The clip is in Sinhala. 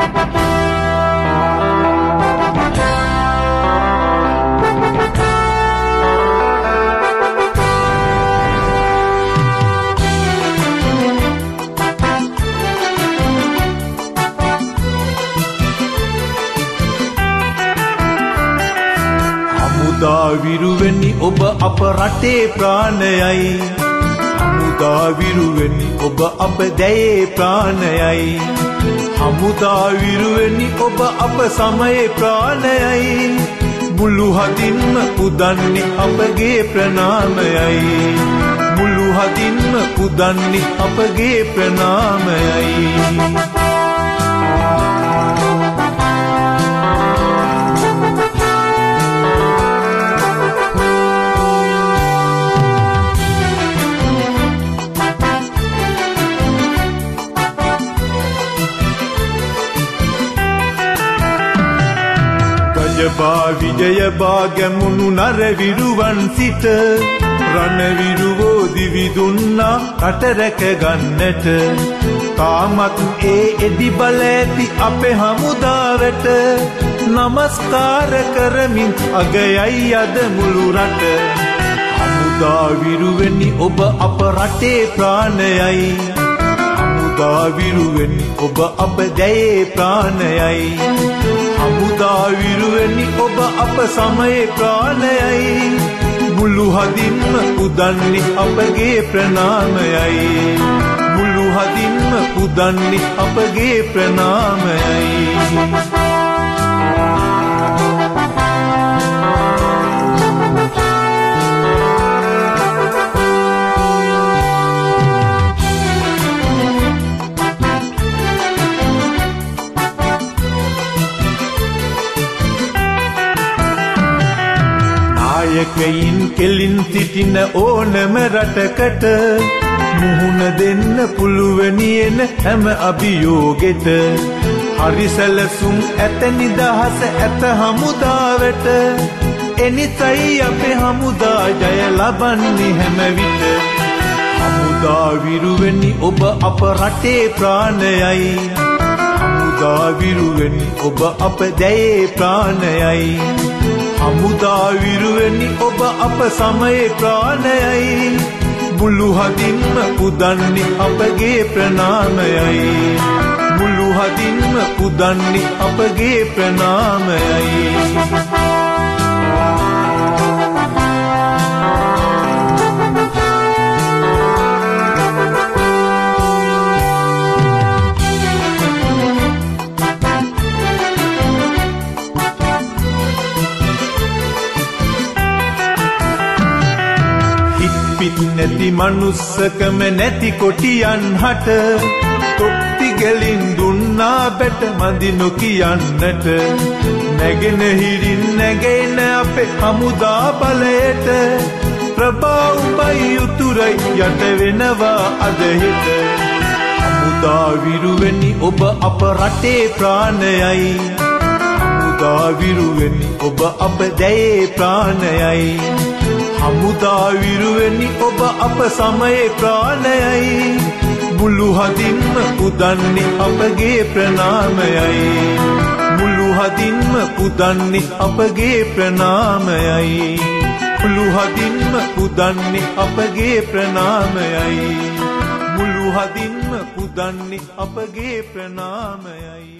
විරුවෙනි ඔබ අප රටේ ප්‍රාණයයි හමුදා විරුවෙනි ඔබ අප දැයේ ප්‍රාණයයි හමුදා විරුවෙනි ඔබ අප සමයේ ප්‍රාණයයි මුළු හදින්ම පුදන්නේ අපගේ ප්‍රණාමයයි මුළු හදින්ම පුදන්නේ අපගේ ප්‍රණාමයයි විජය භාග්‍යමුණු නර විරුවන් සිට රණ විරුවෝ දිවි දුන්නා රට රැක ගන්නට තාමත් ඒ එඩි බල ඇති අපේ හමුදාවට නමස්කාර කරමින් අගයයි අද මුළු රට හමුදා විරුවෙනි ඔබ අප රටේ ප්‍රාණයයි හමුදා විරුවෙනි ඔබ අප දැයේ ප්‍රාණයයි හමුදා විරුවෙනි ඔබ අප සමයේ ප්‍රාණයයි මුළු හදින්ම පුදන්නේ අපගේ ප්‍රණාමයයි මුළු හදින්ම පුදන්නේ අපගේ ප්‍රණාමයයි නායකයින් කෙලින් සිටින ඕනම රටකට මුහුණ දෙන්න පුළුවනි එන හැම අභියෝගෙට හරි සැලසුම් ඇත නිදහස ඇත හමුදාවට එනිසයි අපේ හමුදා ජය ලබන්නේ හැම විට හමුදා විරුවෙනි ඔබ අප රටේ ප්‍රාණයයි හමුදා විරුවෙනි ඔබ අප දැයේ ප්‍රාණයයි හමුදා විරුවෙනි ඔබ අප සමයේ ප්‍රාණයයි මුළු හදින්ම පුදන්නේ අපගේ ප්‍රණාමයයි මුළු හදින්ම පුදන්නේ අපගේ ප්‍රණාමයයි නැති මනුස්සකම නැති කොටියන් හට තොප්පි ගෙලින් දුන්නා බැට මදි නොකියන්නට නැගෙන හිරින් නැගෙන අපේ හමුදා බලයට ප්‍රභාවයි උතුරයි යට වෙනවා අද හිට හමුදා විරුවෙනි ඔබ අප රටේ ප්‍රාණයයි හමුදා විරුවෙනි ඔබ අප දැයේ ප්‍රාණයයි හමුදා විරුවෙනි ඔබ අප සමයේ ප්‍රාණයයි මුළු හදින්ම පුදන්නේ අපගේ ප්‍රණාමයයි මුළු හදින්ම පුදන්නේ අපගේ ප්‍රණාමයයි මුළු හදින්ම පුදන්නේ අපගේ ප්‍රණාමයයි මුළු හදින්ම පුදන්නේ අපගේ ප්‍රණාමයයි